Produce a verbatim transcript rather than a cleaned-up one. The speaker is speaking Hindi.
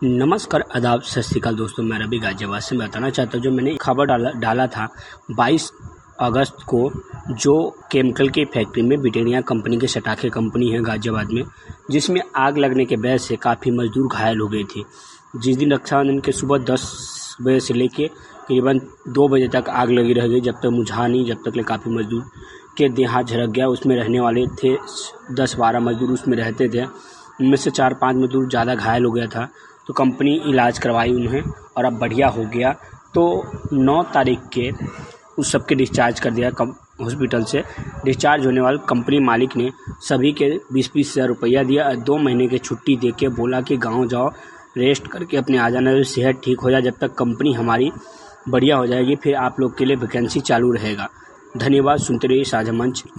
नमस्कार, आदाब, सत श्री अकाल दोस्तों। मैं रवि गाजियाबाद से मैं बताना चाहता हूँ, जो मैंने खबर डाला डाला था बाईस अगस्त को, जो केमिकल की फैक्ट्री में ब्रिटेनिया कंपनी के सटाखे कंपनी है गाजियाबाद में, जिसमें आग लगने के वजह से काफ़ी मजदूर घायल हो गए थे। जिस दिन रक्षाबंधन के सुबह दस बजे से लेके करीबन दो बजे तक आग लगी रह गई, जब तक मुझा नहीं, जब तक काफ़ी मजदूर के देह हाथ झरक गया। उसमें रहने वाले थे दस बारह मजदूर उसमें रहते थे, उनमें से चार पाँच मजदूर ज़्यादा घायल हो गया था। तो कंपनी इलाज करवाई उन्हें और अब बढ़िया हो गया। तो नौ तारीख के उस सबके डिस्चार्ज कर दिया हॉस्पिटल से। डिस्चार्ज होने वाले कंपनी मालिक ने सभी के बीस बीस हज़ार रुपया दिया, दो महीने की छुट्टी दे के बोला कि गांव जाओ, रेस्ट करके अपने आ जाना, सेहत ठीक हो जाए। जब तक कंपनी हमारी बढ़िया हो जाएगी फिर आप लोग के लिए वैकेंसी चालू रहेगा। धन्यवाद। सुनते रहिए साझा मंच।